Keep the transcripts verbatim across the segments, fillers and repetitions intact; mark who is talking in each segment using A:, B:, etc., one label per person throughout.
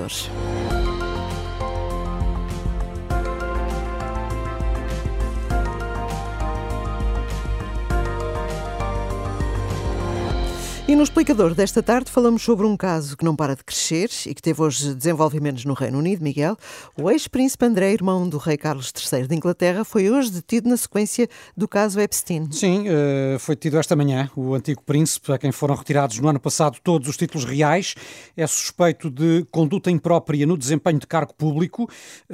A: Explicadores. E no Explicador desta tarde falamos sobre um caso que não para de crescer e que teve hoje desenvolvimentos no Reino Unido, Miguel. O ex-príncipe André, irmão do rei Carlos terceiro de Inglaterra, foi hoje detido na sequência do caso Epstein.
B: Sim, foi detido esta manhã. O antigo príncipe, a quem foram retirados no ano passado todos os títulos reais, é suspeito de conduta imprópria no desempenho de cargo público,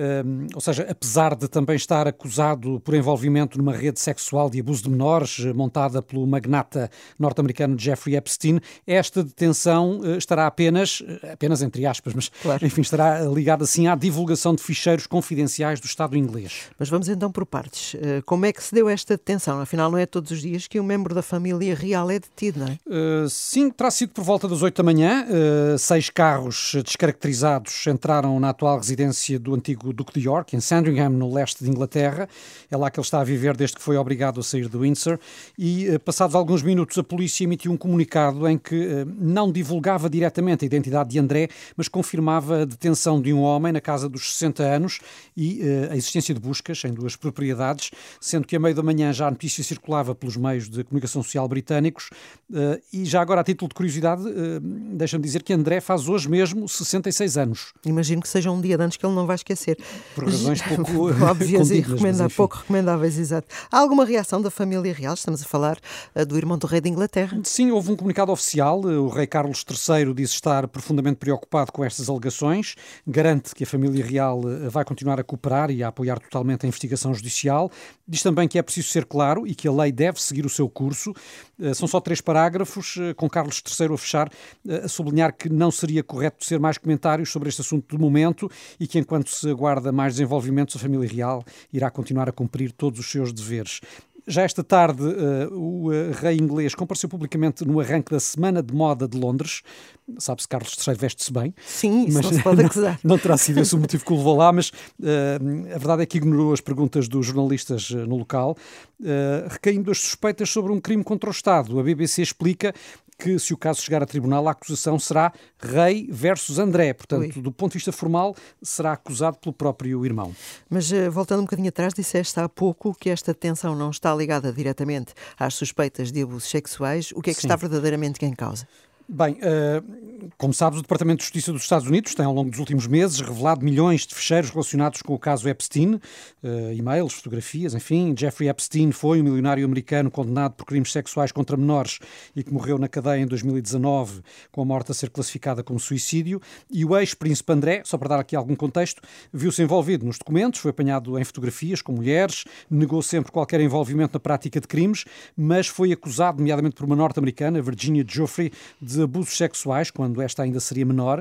B: ou seja, apesar de também estar acusado por envolvimento numa rede sexual de abuso de menores montada pelo magnata norte-americano Jeffrey Epstein. Esta detenção estará apenas, apenas entre aspas, mas claro. enfim, estará ligada assim à divulgação de ficheiros confidenciais do Estado inglês.
A: Mas vamos então por partes. Como é que se deu esta detenção? Afinal, não é todos os dias que um membro da família real é detido, não é?
B: Uh, sim, terá sido por volta das oito da manhã. Uh, seis carros descaracterizados entraram na atual residência do antigo Duque de York, em Sandringham, no leste de Inglaterra. É lá que ele está a viver desde que foi obrigado a sair de Windsor. E, uh, passados alguns minutos, a polícia emitiu um comunicado em que uh, não divulgava diretamente a identidade de André, mas confirmava a detenção de um homem na casa dos sessenta anos e uh, a existência de buscas em duas propriedades, sendo que a meio da manhã já a notícia circulava pelos meios de comunicação social britânicos. Uh, e já agora, a título de curiosidade, uh, deixa-me dizer que André faz hoje mesmo sessenta e seis anos.
A: Imagino que seja um dia de antes que ele não vai esquecer.
B: Por razões pouco
A: óbvias e recomenda, pouco recomendáveis, exato. Há alguma reação da família real? Estamos a falar uh, do irmão do rei de Inglaterra.
B: Sim, houve um comunicado oficial. O rei Carlos terceiro diz estar profundamente preocupado com estas alegações, garante que a família real vai continuar a cooperar e a apoiar totalmente a investigação judicial. Diz também que é preciso ser claro e que a lei deve seguir o seu curso. São só três parágrafos, com Carlos terceiro a fechar, a sublinhar que não seria correto ser mais comentários sobre este assunto de momento e que, enquanto se aguarda mais desenvolvimentos, a família real irá continuar a cumprir todos os seus deveres. Já esta tarde, uh, o uh, rei inglês compareceu publicamente no arranque da Semana de Moda de Londres. Sabe-se que Carlos terceiro veste-se bem.
A: Sim, isso mas não se pode acusar.
B: Não, não terá sido esse o motivo que o levou lá, mas uh, a verdade é que ignorou as perguntas dos jornalistas uh, no local, uh, recaindo as suspeitas sobre um crime contra o Estado. A B B C explica que, se o caso chegar a tribunal, a acusação será Rei versus André. Portanto, Ui. do ponto de vista formal, será acusado pelo próprio irmão.
A: Mas, voltando um bocadinho atrás, disseste há pouco que esta detenção não está ligada diretamente às suspeitas de abusos sexuais. O que é que Sim. está verdadeiramente em causa?
B: Bem, uh, como sabes, o Departamento de Justiça dos Estados Unidos tem, ao longo dos últimos meses, revelado milhões de ficheiros relacionados com o caso Epstein, uh, e-mails, fotografias, enfim. Jeffrey Epstein foi um milionário americano condenado por crimes sexuais contra menores e que morreu na cadeia em dois mil e dezanove, com a morte a ser classificada como suicídio. E o ex-príncipe André, só para dar aqui algum contexto, viu-se envolvido nos documentos, foi apanhado em fotografias com mulheres, negou sempre qualquer envolvimento na prática de crimes, mas foi acusado, nomeadamente por uma norte-americana, Virginia Giuffre, de de abusos sexuais, quando esta ainda seria menor.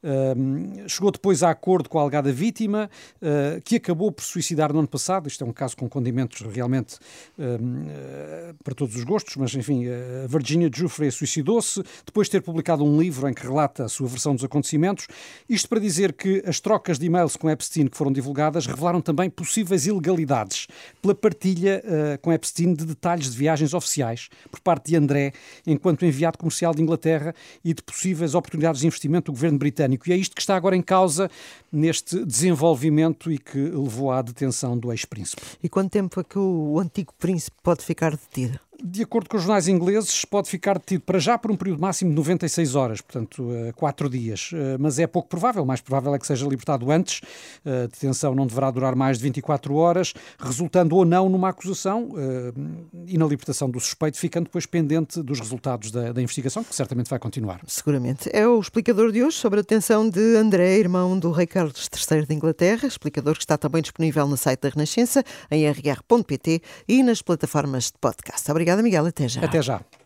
B: Uh, chegou depois a acordo com a alegada vítima, uh, que acabou por suicidar no ano passado. Isto é um caso com condimentos realmente uh, para todos os gostos, mas enfim, a Virginia Giuffre suicidou-se depois de ter publicado um livro em que relata a sua versão dos acontecimentos. Isto para dizer que as trocas de e-mails com Epstein que foram divulgadas revelaram também possíveis ilegalidades pela partilha uh, com Epstein de detalhes de viagens oficiais por parte de André, enquanto enviado comercial de Inglaterra, e de possíveis oportunidades de investimento do governo britânico. E é isto que está agora em causa neste desenvolvimento e que levou à detenção do ex-príncipe.
A: E quanto tempo é que o antigo príncipe pode ficar detido?
B: De acordo com os jornais ingleses, pode ficar detido para já por um período máximo de noventa e seis horas, portanto, quatro dias. Mas é pouco provável, mais provável é que seja libertado antes. A detenção não deverá durar mais de vinte e quatro horas, resultando ou não numa acusação e na libertação do suspeito, ficando depois pendente dos resultados da, da investigação, que certamente vai continuar.
A: Seguramente. É o explicador de hoje sobre a detenção de André, irmão do rei Carlos terceiro de Inglaterra, explicador que está também disponível no site da Renascença, em r r ponto p t e nas plataformas de podcast. Obrigada, Miguel. Até já.
B: Até já.